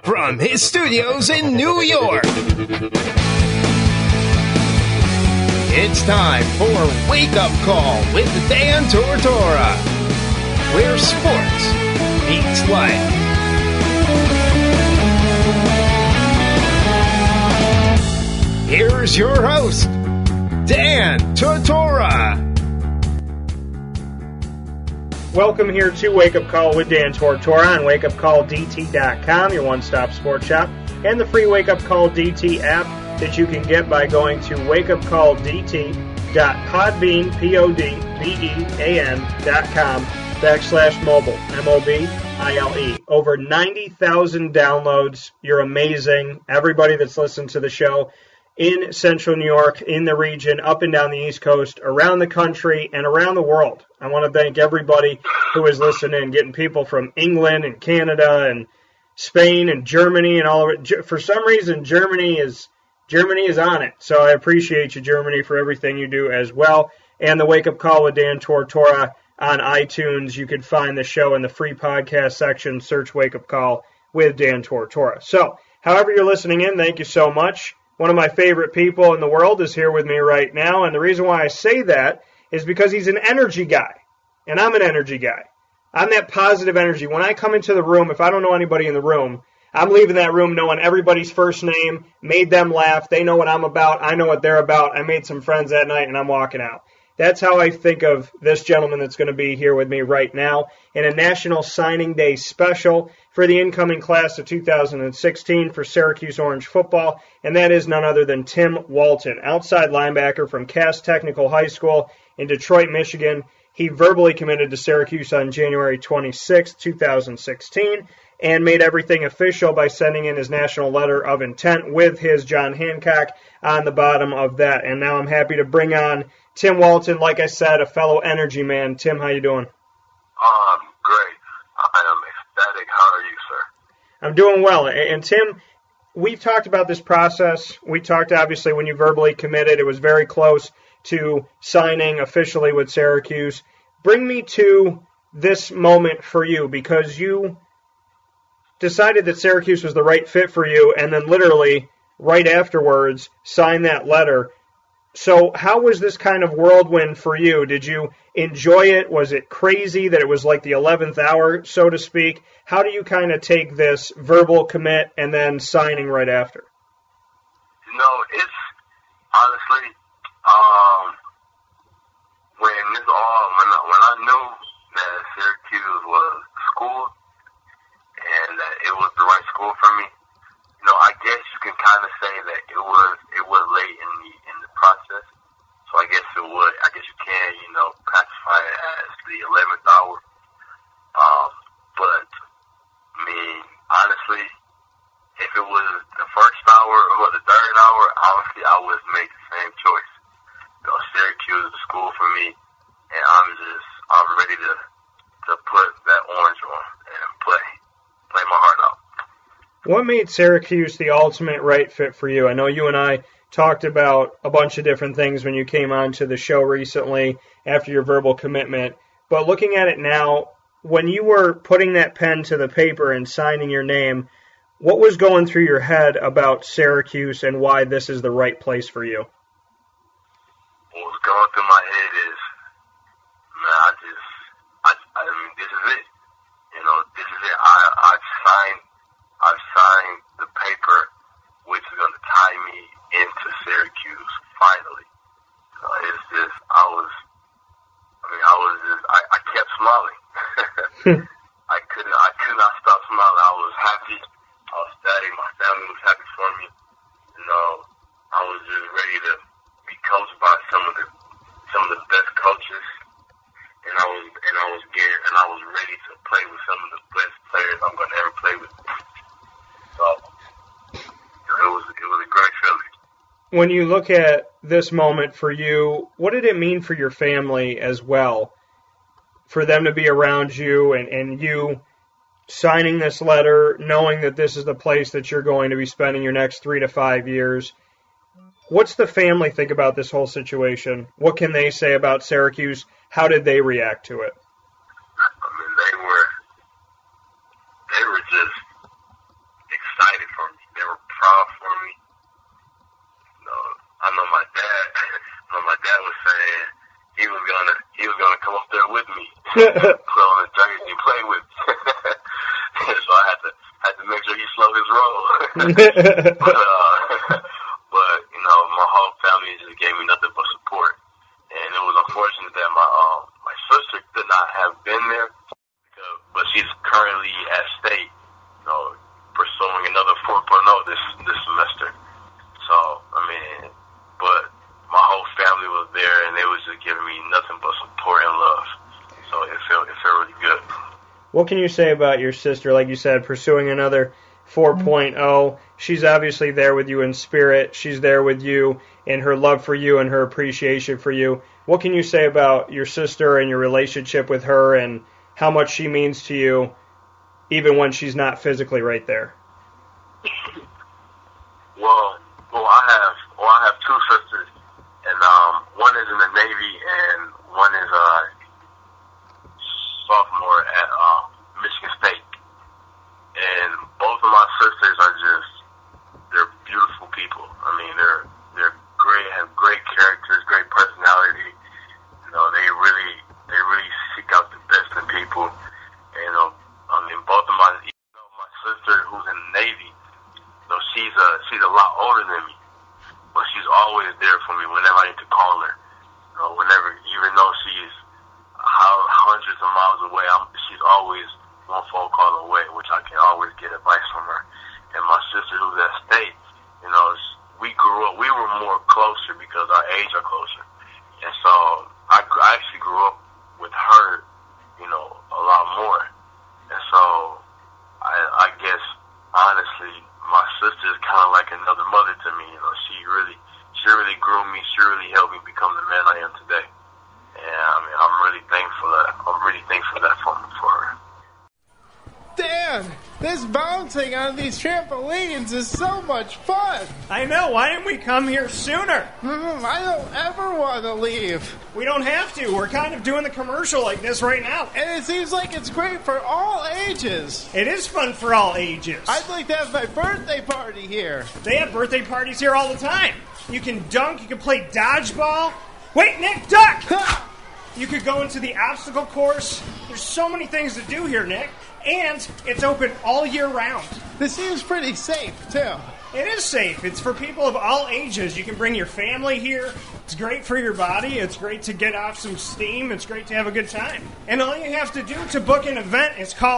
from his studios in New York, it's time for Wake Up Call with Dan Tortora, where sports meets life. Here's your host, Dan Tortora. Welcome here to Wake Up Call with Dan Tortora on wakeupcalldt.com, your one-stop sports shop, and the free Wake Up Call DT app that you can get by going to wakeupcalldt.podbean.com/mobile, MOBILE. Over 90,000 downloads. You're amazing. Everybody that's listened to the show in Central New York, in the region, up and down the East Coast, around the country, and around the world. I want to thank everybody who is listening, getting people from England and Canada and Spain and Germany and all of it. For some reason, Germany is on it. So I appreciate you, Germany, for everything you do as well. And the Wake Up Call with Dan Tortora on iTunes. You can find the show in the free podcast section. Search Wake Up Call with Dan Tortora. So, however you're listening in, thank you so much. One of my favorite people in the world is here with me right now, and the reason why I say that is because he's an energy guy, and I'm an energy guy. I'm that positive energy. When I come into the room, if I don't know anybody in the room, I'm leaving that room knowing everybody's first name, made them laugh, they know what I'm about, I know what they're about, I made some friends that night, and I'm walking out. That's how I think of this gentleman that's going to be here with me right now in a National Signing Day special for the incoming class of 2016 for Syracuse Orange football, and that is none other than Tim Walton, outside linebacker from Cass Technical High School in Detroit, Michigan. He verbally committed to Syracuse on January 26, 2016, and made everything official by sending in his national letter of intent with his John Hancock on the bottom of that. And now I'm happy to bring on Tim Walton, like I said, a fellow energy man. Tim, how you doing? Great. I am ecstatic. How are you, sir? I'm doing well. And Tim, we've talked about this process. We talked, obviously, when you verbally committed. It was very close to signing officially with Syracuse. Bring me to this moment for you, because you decided that Syracuse was the right fit for you, and then literally right afterwards signed that letter. So how was this kind of whirlwind for you? Did you enjoy it? Was it crazy that it was like the 11th hour, so to speak? How do you kind of take this verbal commit and then signing right after? You know, it's honestly, when I knew that Syracuse was school and that it was the right school for me, you know, I guess you can kind of say that it was late in the process. So I guess you can, you know, classify it as the 11th hour. But I mean, honestly, if it was the first hour or the third hour, honestly, I would make the same choice. You know, Syracuse is a school for me, and I'm ready to put that orange on and play my heart out. What made Syracuse the ultimate right fit for you? I know you and I talked about a bunch of different things when you came on to the show recently after your verbal commitment, but looking at it now, when you were putting that pen to the paper and signing your name, what was going through your head about Syracuse and why this is the right place for you? What was going through my head is, man, I mean, this is it. You know, this is it. I've signed the paper, which is going to tie me into Syracuse finally. So it's just, I kept smiling. I could not stop smiling. I was happy. I was ecstatic. My family was happy for me. You know, I was just ready to be coached by some of the best coaches, and I was ready to play with some of the best players I'm going to ever play with. So it was a great feeling. When you look at this moment for you, what did it mean for your family as well? For them to be around you and you signing this letter, knowing that this is the place that you're going to be spending your next 3 to 5 years. What's the family think about this whole situation? What can they say about Syracuse? How did they react to it? I mean, they were just excited. put on the jersey and play with. So I had to make sure he slowed his roll. but you know, my whole family just gave me nothing but support, and it was unfortunate that my sister could not have been there, but she's currently at state, you know, pursuing another 4.0 this semester. So I mean, but my whole family was there, and they was just giving me nothing but support and love. So it felt really good. What can you say about your sister? Like you said, pursuing another 4.0. She's obviously there with you in spirit. She's there with you in her love for you and her appreciation for you. What can you say about your sister and your relationship with her and how much she means to you, even when she's not physically right there? Well, I have two sisters, and one is in the Navy and one is sophomore at Michigan State. And both of my sisters they're beautiful people. I mean, they're great, have great characters, great personality. You know, they really seek out the best in people. And, you know, I mean, both of my sister who's in the Navy, you know, she's a lot older than me, but she's always there for me whenever I need to call her. You know, even though she's hundreds of miles away, she's always one phone call away, which I can always get advice from her. And my sister who's at state, you know, we were more closer because our age are closer. And so I actually grew up with her, you know, a lot more. And so I guess, honestly, my sister is kind of like another mother to me. You know, she really grew me. She really helped me become the man I am today. And I mean, I'm really thankful that for her. Dan, this bouncing on these trampolines is so much fun. I know. Why didn't we come here sooner? I don't ever want to leave. We don't have to. We're kind of doing the commercial like this right now. And it seems like it's great for all ages. It is fun for all ages. I'd like to have my birthday party here. They have birthday parties here all the time. You can dunk. You can play dodgeball. Wait, Nick, duck! You could go into the obstacle course. There's so many things to do here, Nick. And it's open all year round. This seems pretty safe, too. It is safe. It's for people of all ages. You can bring your family here. It's great for your body. It's great to get off some steam. It's great to have a good time. And all you have to do to book an event is call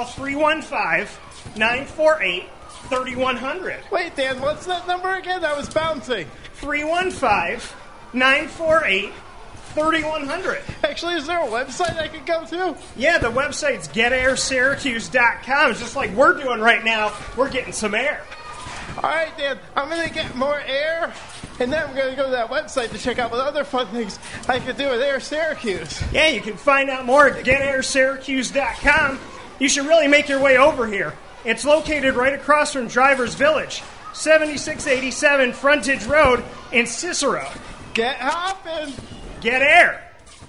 315-948-3100. Wait, Dan, what's that number again? I was bouncing. 315-948-3100. Actually, is there a website I could go to? Yeah, the website's GetAirSyracuse.com. Just like we're doing right now, we're getting some air. All right, Dan, I'm going to get more air, and then I'm going to go to that website to check out what other fun things I could do with Air Syracuse. Yeah, you can find out more at GetAirSyracuse.com. You should really make your way over here. It's located right across from Drivers Village, 7687 Frontage Road in Cicero. Get hopping! Get air!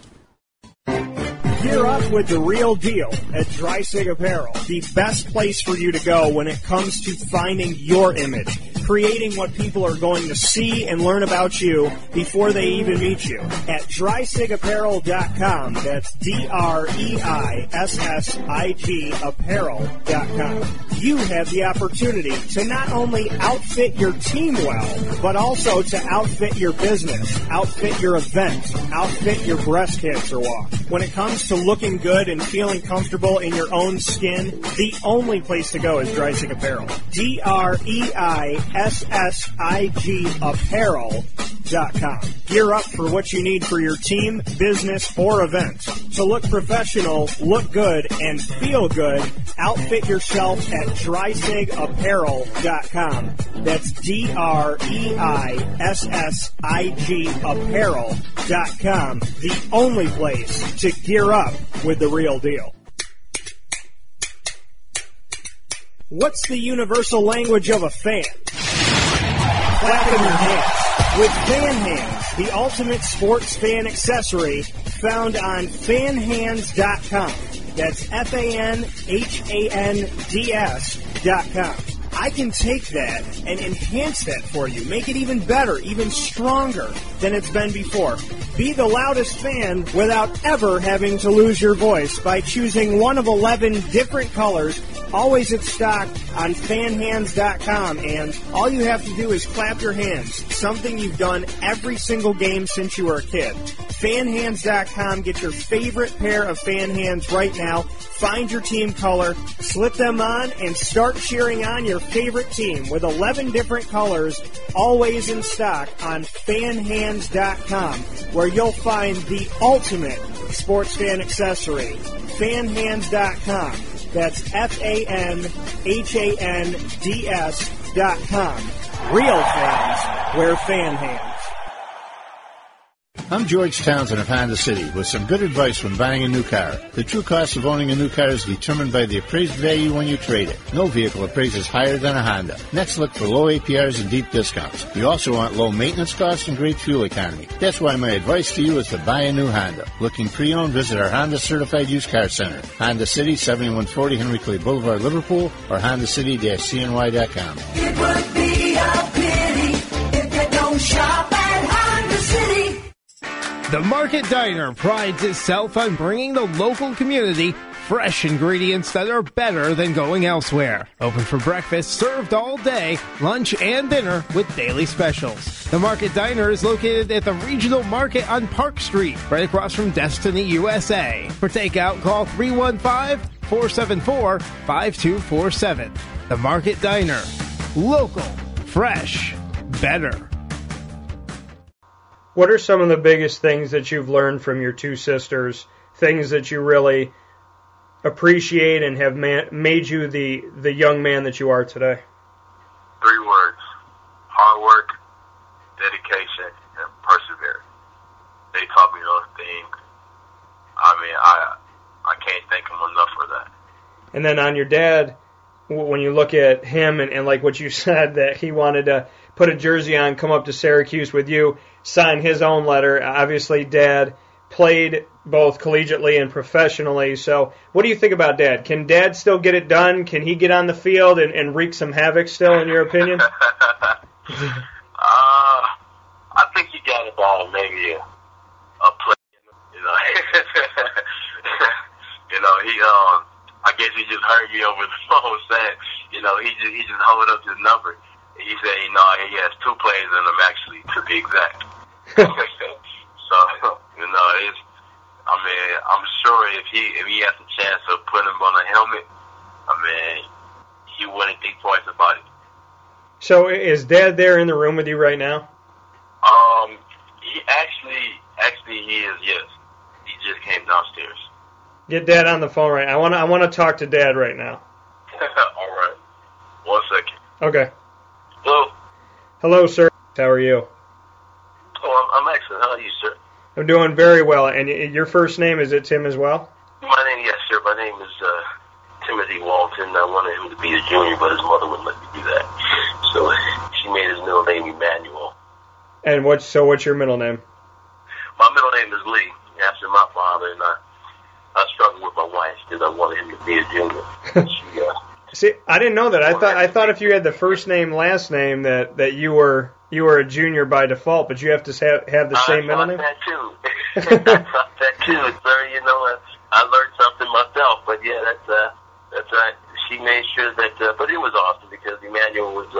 Gear up with the real deal at Dry Sig Apparel, the best place for you to go when it comes to finding your image, creating what people are going to see and learn about you before they even meet you. At DrySigApparel.com, that's DREISSIG apparel.com. You have the opportunity to not only outfit your team well, but also to outfit your business, outfit your event, outfit your breast cancer walk. When it comes to looking good and feeling comfortable in your own skin, the only place to go is Dry Sig Apparel. DREISSIG apparel.com. Gear up for what you need for your team, business, or event. To look professional, look good, and feel good, outfit yourself at DrySigApparel.com. That's DREISSIG apparel.com. The only place to gear up with the real deal. What's the universal language of a fan? Clapping your hands. With Fan Hands, the ultimate sports fan accessory found on fanhands.com. That's FANHANDS.com. I can take that and enhance that for you, make it even better, even stronger than it's been before. Be the loudest fan without ever having to lose your voice by choosing one of 11 different colors, always in stock on fanhands.com. And all you have to do is clap your hands, something you've done every single game since you were a kid. Fanhands.com. Get your favorite pair of fan hands right now. Find your team color, slip them on, and start cheering on your favorite team with 11 different colors, always in stock on fanhands.com, where you'll find the ultimate sports fan accessory. Fanhands.com. That's FANHANDS.com. Real fans wear fan hands. I'm George Townsend of Honda City with some good advice when buying a new car. The true cost of owning a new car is determined by the appraised value when you trade it. No vehicle appraises higher than a Honda. Next, look for low APRs and deep discounts. You also want low maintenance costs and great fuel economy. That's why my advice to you is to buy a new Honda. Looking pre-owned, visit our Honda Certified Used Car Center. Honda City, 7140 Henry Clay Boulevard, Liverpool, or HondaCity-CNY.com. It would be a pity if you don't shop at Honda City. The Market Diner prides itself on bringing the local community fresh ingredients that are better than going elsewhere. Open for breakfast, served all day, lunch, and dinner with daily specials. The Market Diner is located at the Regional Market on Park Street, right across from Destiny USA. For takeout, call 315-474-5247. The Market Diner. Local. Fresh. Better. What are some of the biggest things that you've learned from your two sisters, things that you really appreciate and have made you the young man that you are today? 3 words: hard work, dedication, and perseverance. They taught me those things. I mean, I can't thank them enough for that. And then on your dad, when you look at him and like what you said, that he wanted to put a jersey on, come up to Syracuse with you, sign his own letter. Obviously, Dad played both collegiately and professionally. So what do you think about Dad? Can Dad still get it done? Can he get on the field and wreak some havoc still, in your opinion? I think you got about maybe a play, you know. You know, I guess he just heard me over the phone saying, you know, he just hold up his number. He said, you know, he has 2 plays in him, actually, to be exact. So, you know, I'm sure if he has a chance of putting him on a helmet, I mean, he wouldn't think twice about it. So is Dad there in the room with you right now? He actually he is, yes. He just came downstairs. Get Dad on the phone right now. I want to talk to Dad right now. All right. 1 second. Okay. Hello. Hello, sir. How are you? Oh, I'm excellent. How are you, sir? I'm doing very well. And your first name, is it Tim as well? My name, yes, sir. My name is Timothy Walton. I wanted him to be a junior, but his mother wouldn't let me do that. So she made his middle name Emmanuel. And what's your middle name? My middle name is Lee, after my father, and I struggled with my wife because I wanted him to be a junior. See, I didn't know that. I thought if you had the first name, last name, that you were a junior by default, but you have to have the same middle name? I thought that too. I thought that too, sir. You know, I learned something myself, but yeah, that's right. She made sure that, but it was awesome because Emmanuel was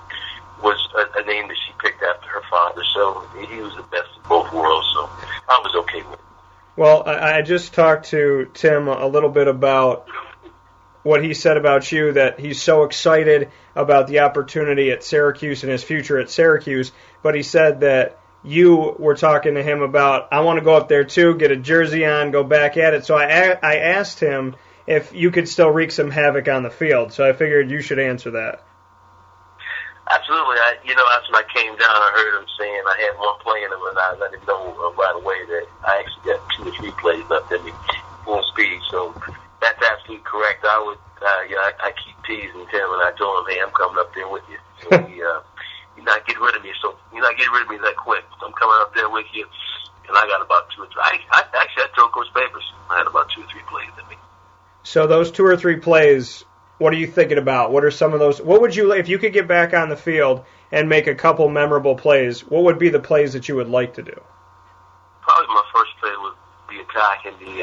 a name that she picked after her father, so he was the best of both worlds, so I was okay with it. Well, I just talked to Tim a little bit about what he said about you, that he's so excited about the opportunity at Syracuse and his future at Syracuse, but he said that you were talking to him about, I want to go up there too, get a jersey on, go back at it. So I asked him if you could still wreak some havoc on the field, so I figured you should answer that. Absolutely. After I came down, I heard him saying I had 1 play in him, and I let him know right away that I actually got 2 or 3 plays left in me full speed. So that's absolutely correct. I keep teasing Tim, and I told him, hey, I'm coming up there with you. So you're not getting rid of me. So you're not getting rid of me that quick. So I'm coming up there with you, and I got about 2 or 3. I told Coach Papers I had about 2 or 3 plays in me. So those 2 or 3 plays, what are you thinking about? What are some of those? What would you, if you could get back on the field and make a couple memorable plays, what would be the plays that you would like to do? Probably my first play would be attacking the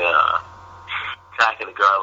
guard.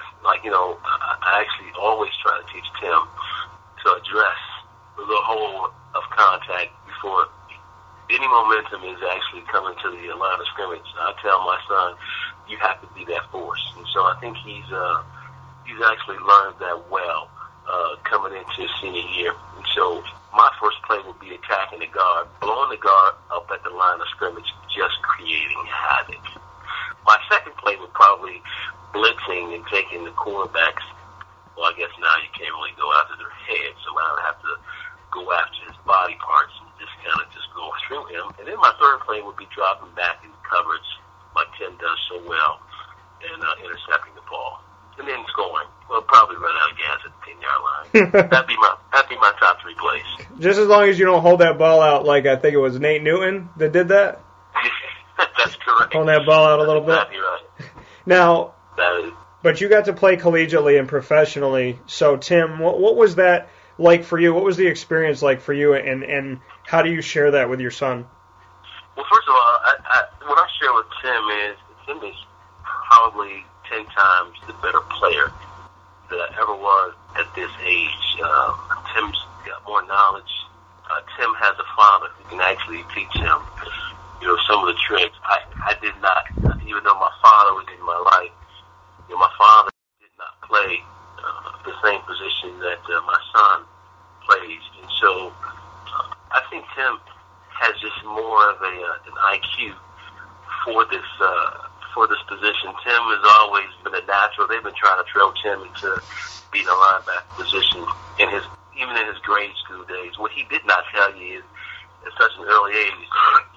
I actually always try to teach Tim to address the hole of contact before any momentum is actually coming to the line of scrimmage. I tell my son, you have to be that force. And so I think he's actually learned that well coming into his senior year. And so my first play would be attacking the guard, blowing the guard up at the line of scrimmage, just creating havoc. My second play would probably blitzing and taking the quarterbacks. Well, I guess now you can't really go after their head, so I would have to go after his body parts and just kind of just go through him. And then my third play would be dropping back in coverage like Tim does so well and intercepting the ball. And then scoring. Well, probably run out of gas at the 10-yard line. That'd be my top three plays. Just as long as you don't hold that ball out like I think it was Nate Newton that did that? That's correct. Hold that ball out a little bit? Exactly right. Now, That is. But you got to play collegiately and professionally. So, Tim, what was that like for you? What was the experience like for you, and how do you share that with your son? Well, first of all, what I share with Tim is probably 10 times the better player that I ever was at this age. Tim's got more knowledge. Tim has a father who can actually teach him, some of the tricks. I did not, even though my father was in my life, my father did not play the same position that my son plays. And so I think Tim has just more of an IQ for this position. Tim has always been a natural. They've been trying to drill Tim into being a linebacker position even in his grade school days. What he did not tell you is at such an early age,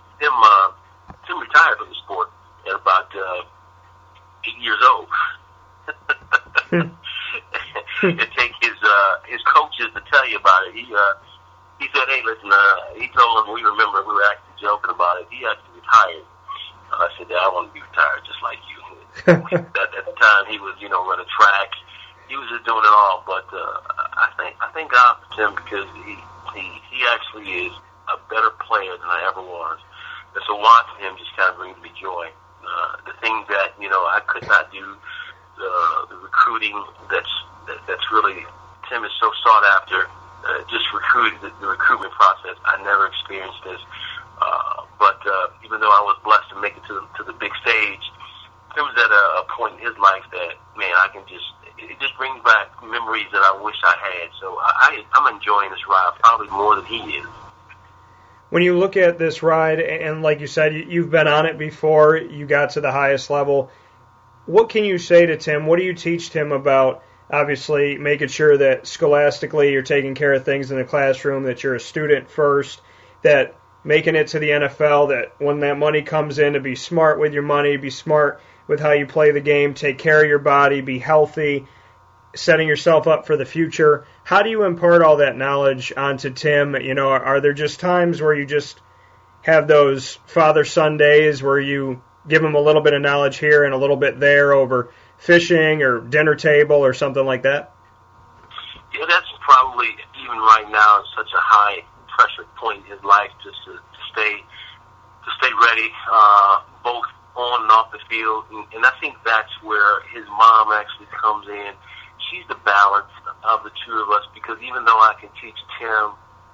Tim retired from the sport at about 8 years old. It take his coaches to tell you about it. He said, "Hey, listen." He told them, we were actually joking about it. He actually retired. I said, "I want to be retired just like you." At the time, he was running track. He was just doing it all. But I thank God for Tim because he actually is a better player than I ever was. And so watching him just kind of brings me joy. The things that I could not do. The recruiting that's really, Tim is so sought after. Just the recruitment process. I never experienced this, but even though I was blessed to make it to the big stage, Tim was at a point in his life that it just brings back memories that I wish I had. So I'm enjoying this ride probably more than he is. When you look at this ride, and like you said, you've been on it before, you got to the highest level. What can you say to Tim? What do you teach Tim about, obviously, making sure that scholastically you're taking care of things in the classroom, that you're a student first, that making it to the NFL, that when that money comes in, to be smart with your money, be smart with how you play the game, take care of your body, be healthy, setting yourself up for the future. How do you impart all that knowledge onto Tim? Are there just times where you just have those father-son days where you give him a little bit of knowledge here and a little bit there over fishing or dinner table or something like that? Yeah, that's probably, even right now, such a high pressure point in his life, just to stay ready, both on and off the field. And I think that's where his mom actually comes in. She's the balance of the two of us, because even though I can teach Tim,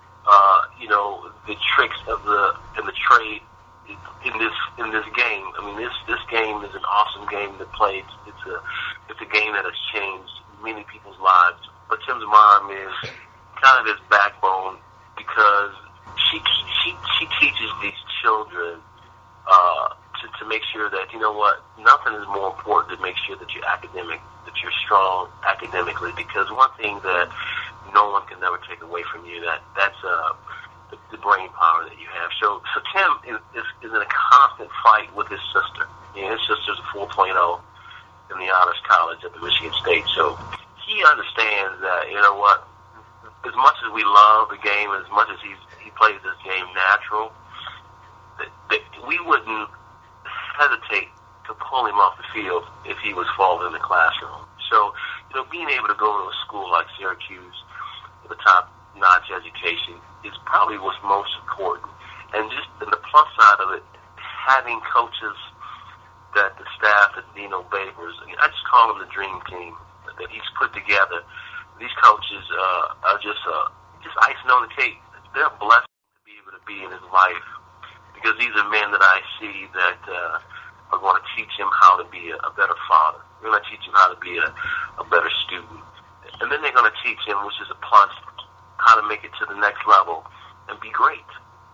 the tricks of the trade in this game. I mean, this game is an awesome game to play. It's a game that has changed many people's lives. But Tim's mom is kind of his backbone, because she teaches these children to make sure that, nothing is more important than make sure that that you're strong academically, because one thing that no one can never take away from you, that's the brain power that you have. So Tim is in a constant fight with his sister. His sister's a 4.0 in the honors college at the Michigan State. So he understands that, as much as we love the game, as much as he plays this game natural, that we wouldn't hesitate to pull him off the field if he was falling in the classroom. So being able to go to a school like Syracuse, with a top-notch education, is probably what's most important. And just in the plus side of it, having coaches that the staff at Dino Babers, I just call them the dream team that he's put together. These coaches are just icing on the cake. They're a blessing to be able to be in his life, because these are men that I see that are going to teach him how to be a better father. They're going to teach him how to be a better student. And then they're going to teach him, which is a plus, how to make it to the next level and be great.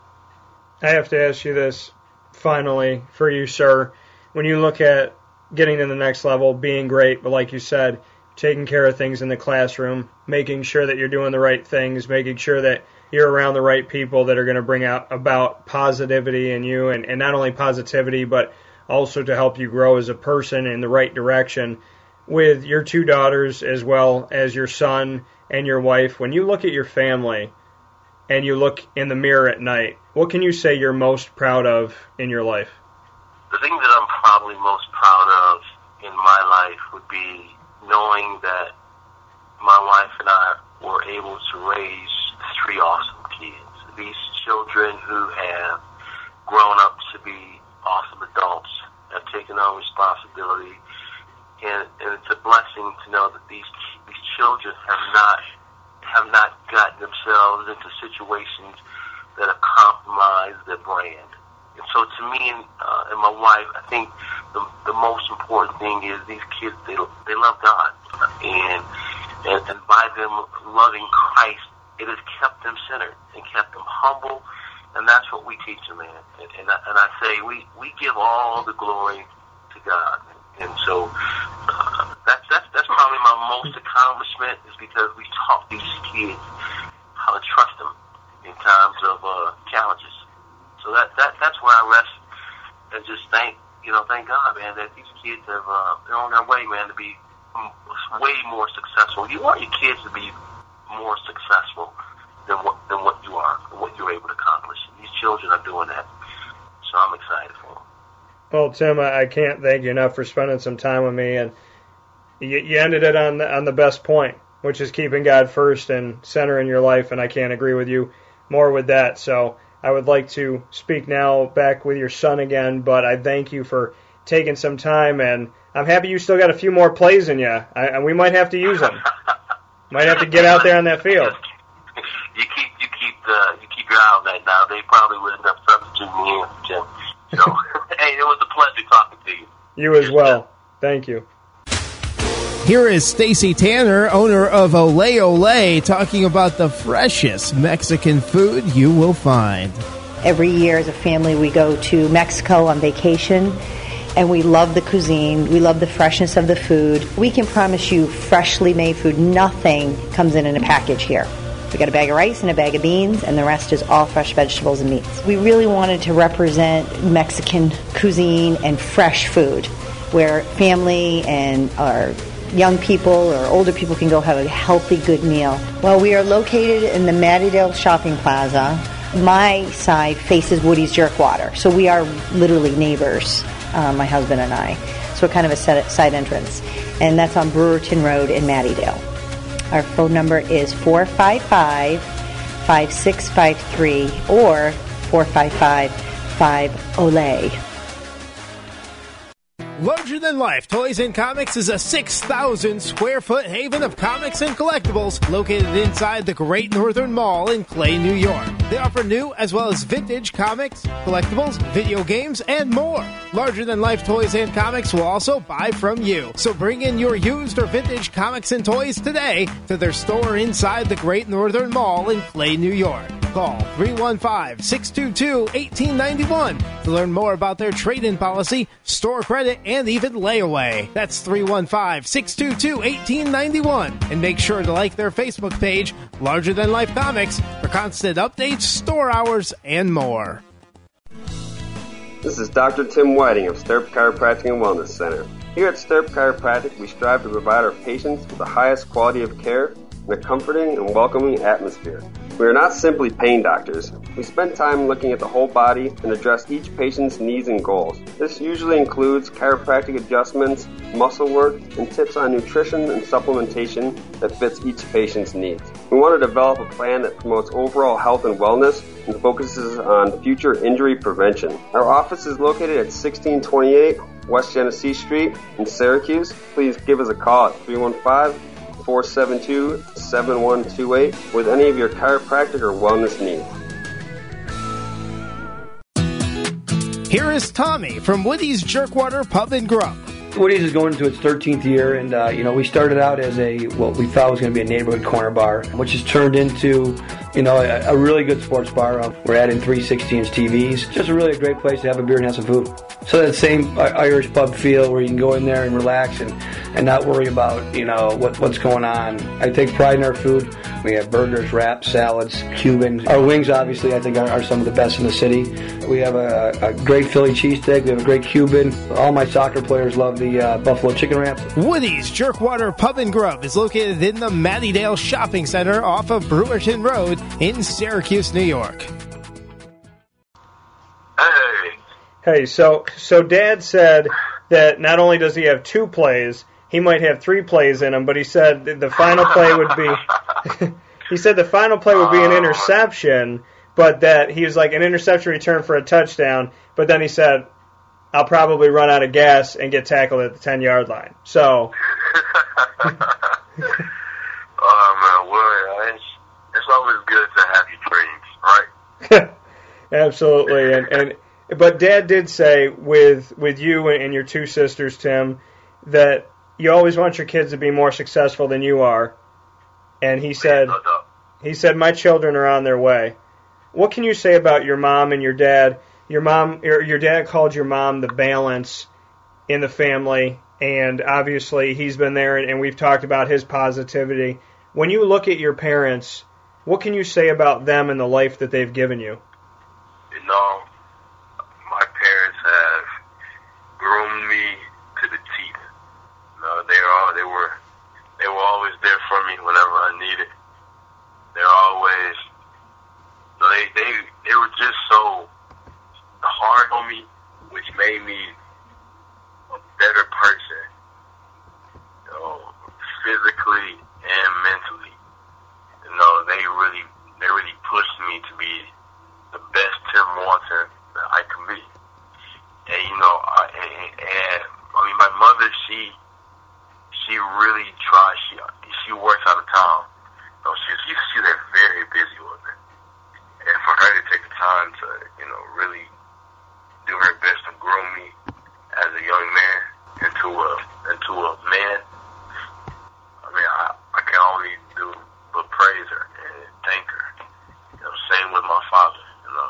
I have to ask you this finally for you, sir. When you look at getting to the next level, being great, but like you said, taking care of things in the classroom, making sure that you're doing the right things, making sure that you're around the right people that are going to bring out about positivity in you, and not only positivity, but also to help you grow as a person in the right direction. With your 2 daughters as well as your son and your wife, when you look at your family and you look in the mirror at night, what can you say you're most proud of in your life? The thing that I'm probably most proud of in my life would be knowing that my wife and I were able to raise 3 awesome kids. These children who have grown up to be awesome adults, have taken on responsibility, and it's a blessing to know that these children have not gotten themselves into situations that have compromised their brand. And so to me and my wife, I think the most important thing is these kids, they love God. And by them loving Christ, it has kept them centered and kept them humble. And that's what we teach them, man. And I say we give all the glory to God. And so that's probably my most accomplishment, is because we taught these kids how to trust them in times of challenges. So that's where I rest and just thank God, man, that these kids have they're on their way, man, to be way more successful. You want your kids to be more successful than what you are, and what you're able to accomplish. And these children are doing that, so I'm excited for them. Well, Tim, I can't thank you enough for spending some time with me, and you ended it on the best point, which is keeping God first and center in your life, and I can't agree with you more with that. So I would like to speak now back with your son again, but I thank you for taking some time, and I'm happy you still got a few more plays in you, and we might have to use them. Might have to get out there on that field. You keep your eye on that now. They probably would end up substituting me in, Jim. So, hey, it was a pleasure talking to you. You as well. Thank you. Here is Stacy Tanner, owner of Ole Ole, talking about the freshest Mexican food you will find. Every year as a family we go to Mexico on vacation, and we love the cuisine. We love the freshness of the food. We can promise you freshly made food. Nothing comes in a package here. We got a bag of rice and a bag of beans, and the rest is all fresh vegetables and meats. We really wanted to represent Mexican cuisine and fresh food, where family and our young people or older people can go have a healthy, good meal. Well, we are located in the Mattydale Shopping Plaza. My side faces Woody's Jerkwater, so we are literally neighbors, my husband and I. So we're kind of a side entrance, and that's on Brewerton Road in Mattydale. Our phone number is 455-5653 or 455-5OLE. Larger Than Life Toys and Comics is a 6,000 square foot haven of comics and collectibles located inside the Great Northern Mall in Clay, New York. They offer new as well as vintage comics, collectibles, video games, and more. Larger Than Life Toys and Comics will also buy from you. So bring in your used or vintage comics and toys today to their store inside the Great Northern Mall in Clay, New York. Call 315-622-1891 to learn more about their trade-in policy, store credit, and even layaway. That's 315-622-1891. And make sure to like their Facebook page, Larger Than Life Comics, for constant updates, store hours, and more. This is Dr. Tim Whiting of Stirp Chiropractic and Wellness Center. Here at Stirp Chiropractic, we strive to provide our patients with the highest quality of care in a comforting and welcoming atmosphere. We are not simply pain doctors. We spend time looking at the whole body and address each patient's needs and goals. This usually includes chiropractic adjustments, muscle work, and tips on nutrition and supplementation that fits each patient's needs. We want to develop a plan that promotes overall health and wellness and focuses on future injury prevention. Our office is located at 1628 West Genesee Street in Syracuse. Please give us a call at 315-472-7128 with any of your chiropractic or wellness needs. Here is Tommy from Woody's Jerkwater Pub and Grub. Woody's is going into its 13th year, and we started out as what we thought was going to be a neighborhood corner bar, which has turned into a really good sports bar. We're adding 360-inch TVs. Just really a great place to have a beer and have some food. So that same Irish pub feel where you can go in there and relax and not worry about what's going on. I take pride in our food. We have burgers, wraps, salads, Cubans. Our wings, obviously, I think are some of the best in the city. We have a great Philly cheesesteak. We have a great Cuban. All my soccer players love the buffalo chicken wraps. Woody's Jerkwater Pub and Grub is located in the Mattydale Shopping Center off of Brewerton Road in Syracuse, New York. Hey, so Dad said that not only does he have 2 plays, he might have 3 plays in him, but he said the final play would be he said the final play would be an interception, but that he was like an interception return for a touchdown, but then he said, I'll probably run out of gas and get tackled at the 10-yard line. So it's always good to have your dreams, right? Absolutely. But Dad did say with you and your 2 sisters, Tim, that you always want your kids to be more successful than you are. And he said, my children are on their way. What can you say about your mom and your dad? Your dad called your mom the balance in the family, and obviously he's been there, and we've talked about his positivity. When you look at your parents, what can you say about them and the life that they've given you? My parents have groomed me to the teeth. They were always there for me whenever I needed. They're always, they were just so hard on me, which made me a better person, physically and mentally. They really pushed me to be the best Tim Walton that I can be. And my mother, she really tries. She works out of town. She's a very busy woman, and for her to take the time to really do her best to groom me as a young man into a man. I can only do but praise her and thank her. Same with my father.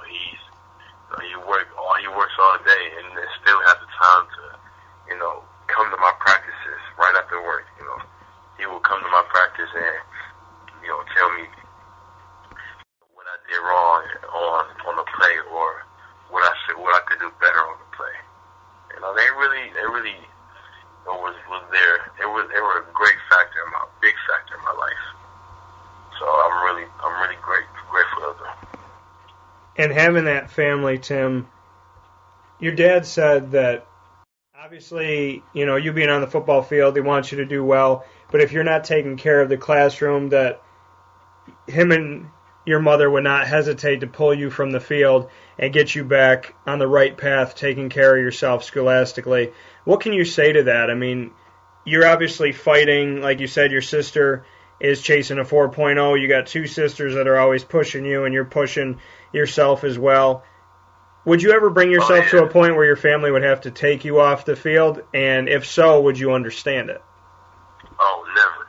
He works all day and still has the time to come to my practices right after work. He will come to my practice and tell me what I did wrong on the play or what I could do better on the play. They really was there. They were a big factor in my life. So I'm really grateful of them. And having that family, Tim, your dad said that obviously, you being on the football field, they want you to do well, but if you're not taking care of the classroom, that him and your mother would not hesitate to pull you from the field and get you back on the right path, taking care of yourself scholastically. What can you say to that? I mean, you're obviously fighting, like you said, your sister is chasing a 4.0. You got 2 sisters that are always pushing you, and you're pushing yourself as well. Would you ever bring yourself to a point where your family would have to take you off the field? And if so, would you understand it? Oh, never.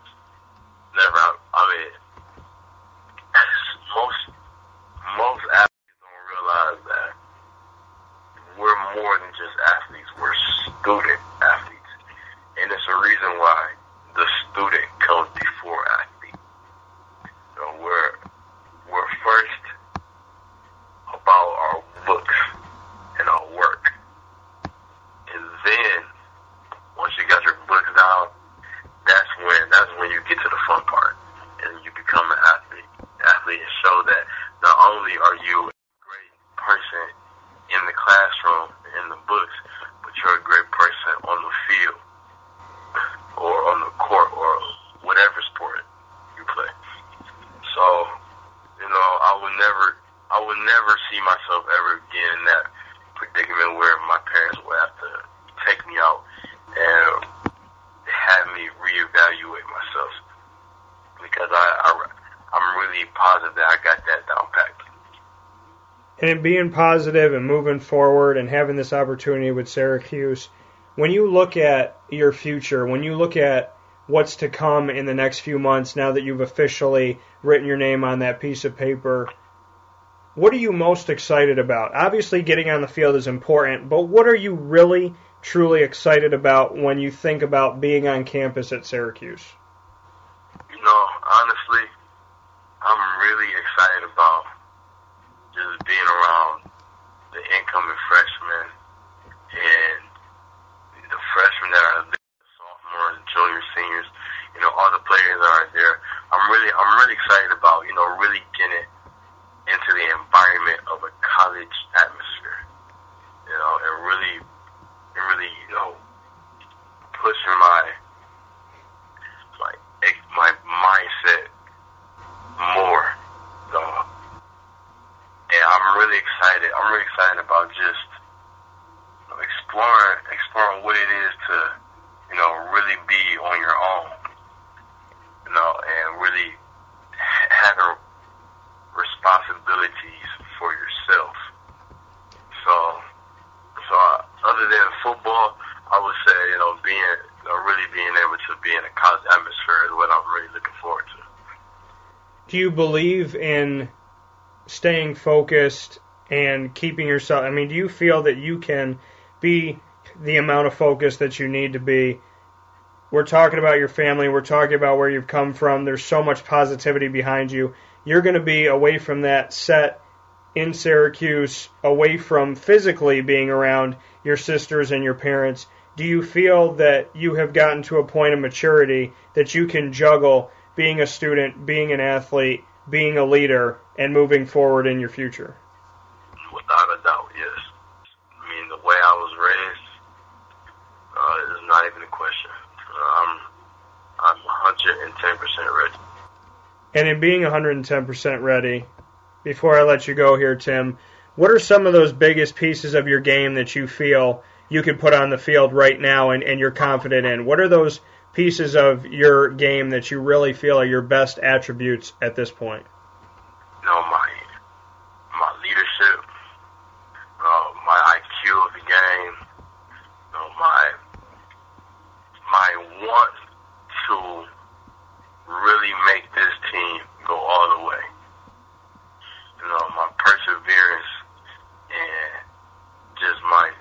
Most athletes don't realize that we're more than just athletes. We're student athletes. And it's a reason why the student comes before athlete. We're first about our books and our work. And then, once you got your books down, show that not only are you a great person in the classroom, in the books, but you're a great person on the field or on the court or whatever sport you play. So, I would never see myself ever again in that predicament where my parents would have to take me out and have me reevaluate myself, because I'm really positive that I got that down packed. And being positive and moving forward and having this opportunity with Syracuse, when you look at your future, when you look at what's to come in the next few months, now that you've officially written your name on that piece of paper, what are you most excited about? Obviously, getting on the field is important, but what are you really, truly excited about when you think about being on campus at Syracuse? Honestly, I'm really excited about just being around the incoming freshmen and the freshmen that are there, the sophomores, juniors, seniors, all the players that are there. I'm really excited about, really getting into the environment of a college atmosphere, and really, pushing my mindset more, and I'm really excited. I'm really excited about just exploring what it is to, really be on your own, and really having responsibilities for yourself. So other than football, I would say, really being able to be in a college atmosphere is what I'm really looking forward to. Do you believe in staying focused and keeping yourself, do you feel that you can be the amount of focus that you need to be? We're talking about your family, we're talking about where you've come from, there's so much positivity behind you. You're going to be away from that set in Syracuse, away from physically being around your sisters and your parents. Do you feel that you have gotten to a point of maturity that you can juggle being a student, being an athlete, being a leader, and moving forward in your future? Without a doubt, yes. The way I was raised is not even a question. I'm 110% ready. And in being 110% ready, before I let you go here, Tim, what are some of those biggest pieces of your game that you feel you could put on the field right now and you're confident in? What are those pieces of your game that you really feel are your best attributes at this point? My leadership, my IQ of the game, my want to really make this team go all the way. My perseverance and just my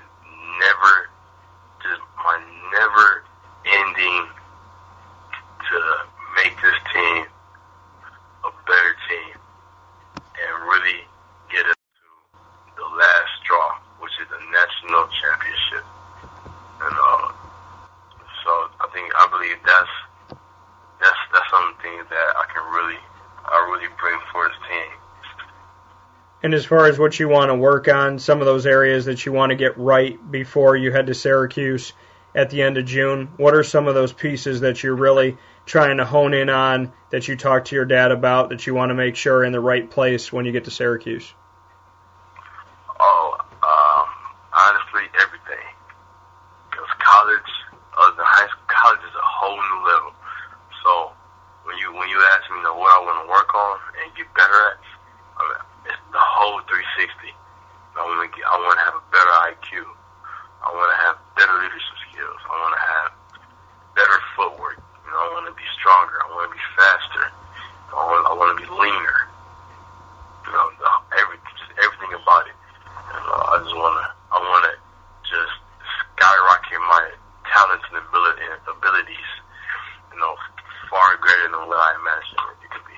never ending to make this team a better team and really get us to the last straw, which is the national championship. And so I believe that's something that I really bring for this team. And as far as what you want to work on, some of those areas that you want to get right before you head to Syracuse at the end of June, what are some of those pieces that you're really trying to hone in on, that you talk to your dad about, that you want to make sure are in the right place when you get to Syracuse? Honestly, everything. Because college is a whole new level. So when you ask me what I want to work on and get better at, it's the whole 360. I want to have a better IQ. I want to have better leadership skills. I want to have better footwork. I want to be stronger. I want to be faster. I want to be leaner. Everything about it. I want to just skyrocket my talents and abilities. Far greater than what I imagined it could be.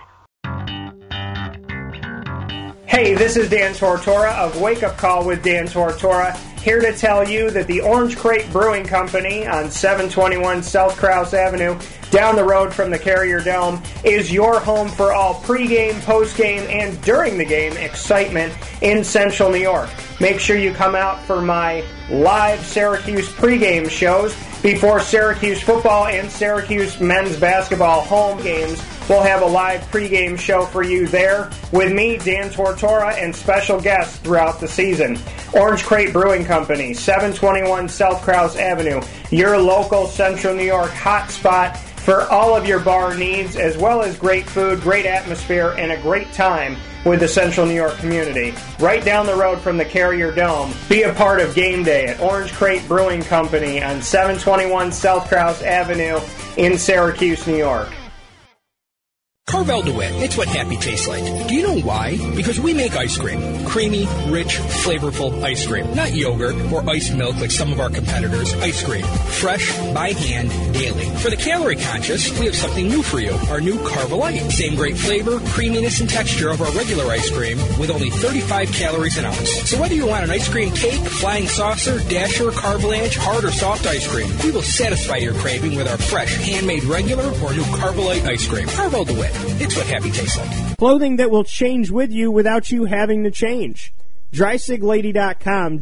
Hey, this is Dan Tortora of Wake Up Call with Dan Tortora, here to tell you that the Orange Crate Brewing Company on 721 South Krause Avenue down the road from the Carrier Dome, is your home for all pregame, postgame, and during the game excitement in Central New York. Make sure you come out for my live Syracuse pregame shows before Syracuse football and Syracuse men's basketball home games. We'll have a live pregame show for you there with me, Dan Tortora, and special guests throughout the season. Orange Crate Brewing Company, 721 South Krause Avenue, your local Central New York hot spot for all of your bar needs, as well as great food, great atmosphere, and a great time with the Central New York community. Right down the road from the Carrier Dome. Be a part of game day at Orange Crate Brewing Company on 721 South Krause Avenue in Syracuse, New York. Carvel DeWitt, it's what happy tastes like. Do you know why? Because we make ice cream. Creamy, rich, flavorful ice cream. Not yogurt or ice milk like some of our competitors. Ice cream. Fresh, by hand, daily. For the calorie conscious, we have something new for you. Our new Carvelite. Same great flavor, creaminess, and texture of our regular ice cream with only 35 calories an ounce. So whether you want an ice cream cake, flying saucer, dasher, carvalanche, hard or soft ice cream, we will satisfy your craving with our fresh, handmade regular or new Carvelite ice cream. Carvel DeWitt. It's what happy tastes like. Clothing that will change with you without you having to change. DreissiglLady.com,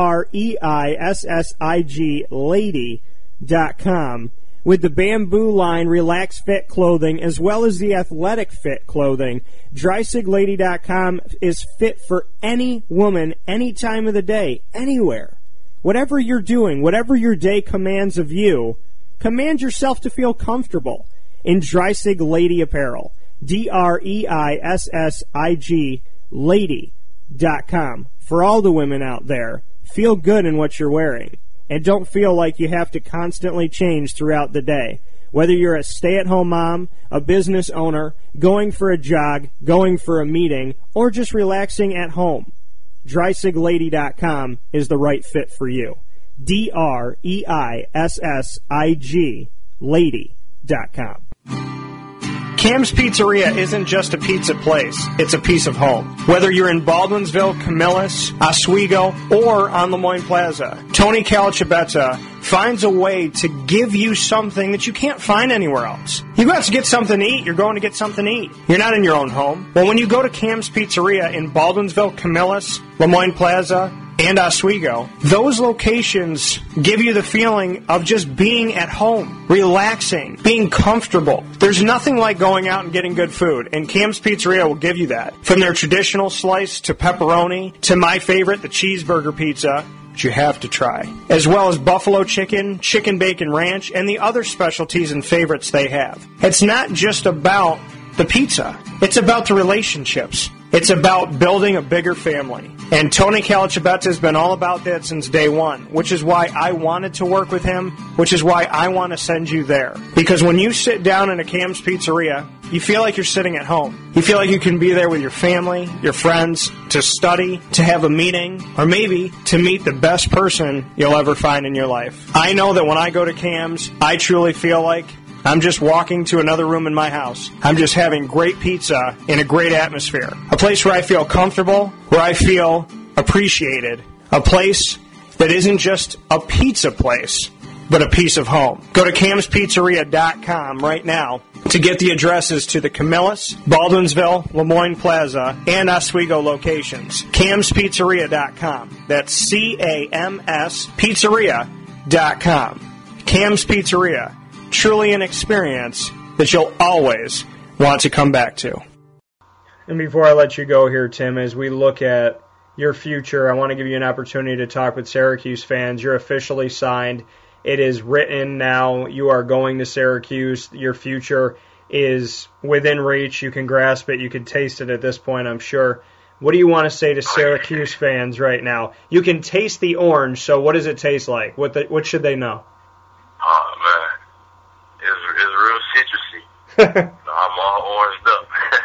DREISSIG Lady.com. With the Bamboo line Relax Fit clothing as well as the Athletic Fit clothing, DreissiglLady.com is fit for any woman, any time of the day, anywhere. Whatever you're doing, whatever your day commands of you, command yourself to feel comfortable in Dreissig Lady Apparel. DREISSIG Lady.com. For all the women out there, feel good in what you're wearing. And don't feel like you have to constantly change throughout the day. Whether you're a stay-at-home mom, a business owner, going for a jog, going for a meeting, or just relaxing at home, DreisigLady.com is the right fit for you. DREISSIG Lady.com. Cam's Pizzeria isn't just a pizza place, it's a piece of home. Whether you're in Baldwinsville, Camillus, Oswego, or on Lemoyne Plaza, Tony Calacibetta finds a way to give you something that you can't find anywhere else. You go out to get something to eat, you're going to get something to eat. You're not in your own home. Well, when you go to Cam's Pizzeria in Baldwinsville, Camillus, Lemoyne Plaza, and Oswego, those locations give you the feeling of just being at home, relaxing, being comfortable. There's nothing like going out and getting good food, and Cam's Pizzeria will give you that. From their traditional slice to pepperoni to my favorite, the cheeseburger pizza, which you have to try, as well as buffalo chicken, chicken bacon ranch, and the other specialties and favorites they have. It's not just about the pizza. It's about the relationships. It's about building a bigger family. And Tony Calacibetta has been all about that since day one, which is why I wanted to work with him, which is why I want to send you there. Because when you sit down in a Cam's Pizzeria, you feel like you're sitting at home. You feel like you can be there with your family, your friends, to study, to have a meeting, or maybe to meet the best person you'll ever find in your life. I know that when I go to Cam's, I truly feel like I'm just walking to another room in my house. I'm just having great pizza in a great atmosphere. A place where I feel comfortable, where I feel appreciated. A place that isn't just a pizza place, but a piece of home. Go to Cam'sPizzeria.com right now to get the addresses to the Camillus, Baldwinsville, Lemoyne Plaza, and Oswego locations. Cam'sPizzeria.com. That's CAMS Pizzeria.com. Cam's Pizzeria. Truly an experience that you'll always want to come back to. And before I let you go here, Tim, as we look at your future, I want to give you an opportunity to talk with Syracuse fans. You're officially signed. It is written now. You are going to Syracuse. Your future is within reach. You can grasp it. You can taste it at this point, I'm sure. What do you want to say to Syracuse fans right now? You can taste the orange, so what does it taste like? What should they know? Oh, man. It's real citrusy. I'm all oranged up.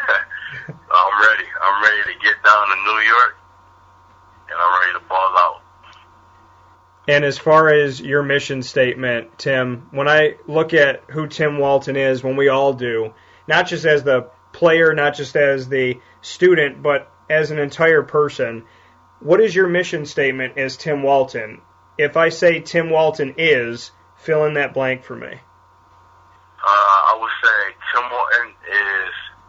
I'm ready. I'm ready to get down to New York, and I'm ready to ball out. And as far as your mission statement, Tim, when I look at who Tim Walton is, when we all do, not just as the player, not just as the student, but as an entire person, what is your mission statement as Tim Walton? If I say Tim Walton is, fill in that blank for me. I would say Tim Walton is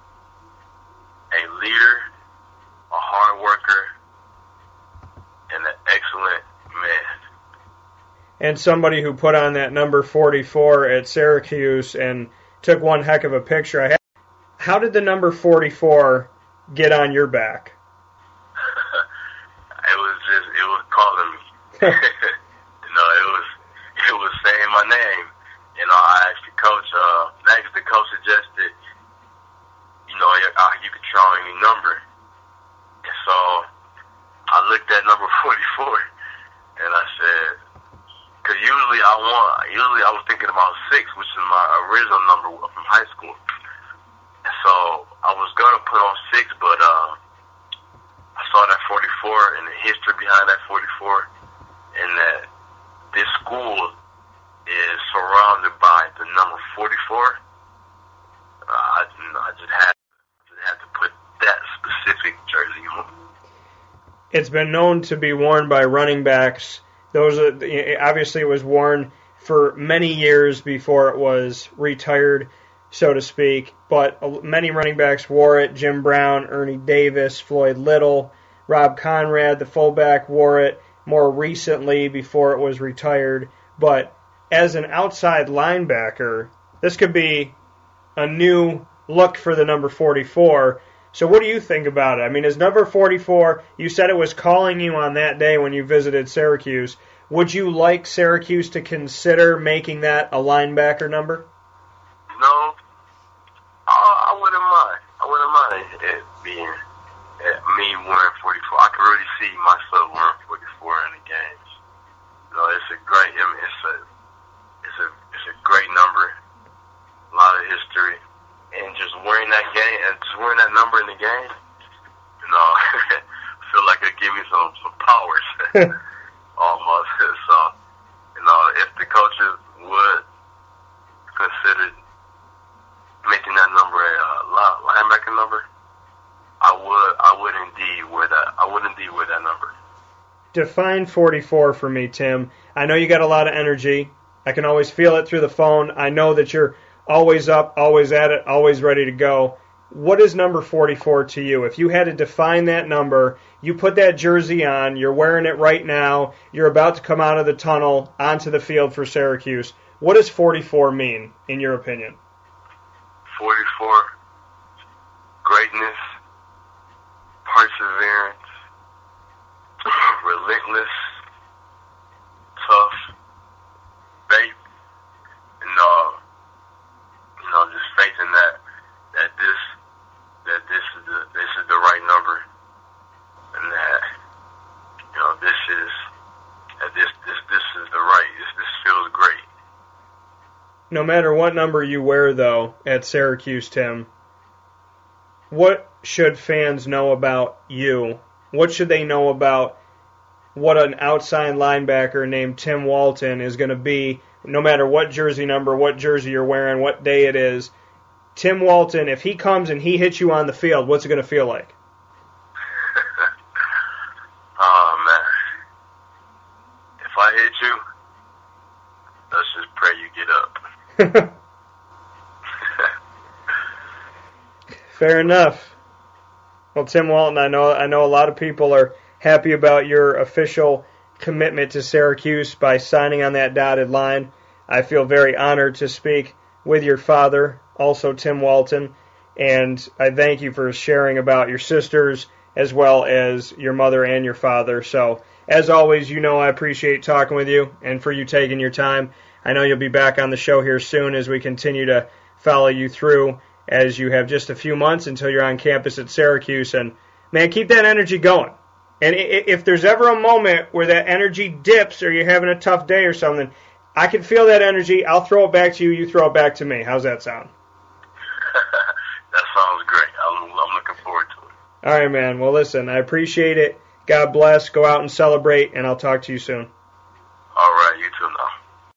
a leader, a hard worker, and an excellent man. And somebody who put on that number 44 at Syracuse and took one heck of a picture. How did the number 44 get on your back? It was calling me. It was saying my name. I asked the coach, the coach suggested, you could try any number. And so I looked at number 44 and I said, because usually I was thinking about 6, which is my original number from high school. And so I was going to put on 6, but I saw that 44 and the history behind that 44, and that this school is surrounded by the number 44. I just had to put that specific jersey on. It's been known to be worn by running backs. Obviously it was worn for many years before it was retired, so to speak, but many running backs wore it. Jim Brown, Ernie Davis, Floyd Little, Rob Conrad, the fullback, wore it more recently before it was retired. But as an outside linebacker, this could be a new look for the number 44. So what do you think about it? I mean, is number 44, you said it was calling you on that day when you visited Syracuse. Would you like Syracuse to consider making that a linebacker number? No, I wouldn't mind. I wouldn't mind it being me wearing 44. I can really see myself wearing 44 in the games. It's a great. It's a great number. A lot of history, and just wearing that number in the game, I feel like it give me some powers. Almost. So, if the coaches would consider making that number a linebacker number, I would indeed wear that. I would indeed wear that number. Define 44 for me, Tim. I know you got a lot of energy. I can always feel it through the phone. I know that you're always up, always at it, always ready to go. What is number 44 to you? If you had to define that number, you put that jersey on, you're wearing it right now, you're about to come out of the tunnel onto the field for Syracuse. What does 44 mean, in your opinion? 44, greatness, perseverance, relentless, tough, faith, and just faith in that this is the right number, and that this is the right. This feels great. No matter what number you wear, though, at Syracuse, Tim, what should fans know about you? What should they know about what an outside linebacker named Tim Walton is going to be, no matter what jersey number, what jersey you're wearing, what day it is? Tim Walton, if he comes and he hits you on the field, what's it going to feel like? Oh, man. If I hit you, let's just pray you get up. Fair enough. Well, Tim Walton, I know a lot of people are happy about your official commitment to Syracuse by signing on that dotted line. I feel very honored to speak with your father, also Tim Walton, and I thank you for sharing about your sisters as well as your mother and your father. So, as always, I appreciate talking with you and for you taking your time. I know you'll be back on the show here soon as we continue to follow you through, as you have just a few months until you're on campus at Syracuse. And, man, keep that energy going. And if there's ever a moment where that energy dips or you're having a tough day or something, I can feel that energy. I'll throw it back to you. You throw it back to me. How's that sound? That sounds great. I'm looking forward to it. All right, man. Well, listen, I appreciate it. God bless. Go out and celebrate, and I'll talk to you soon. All right.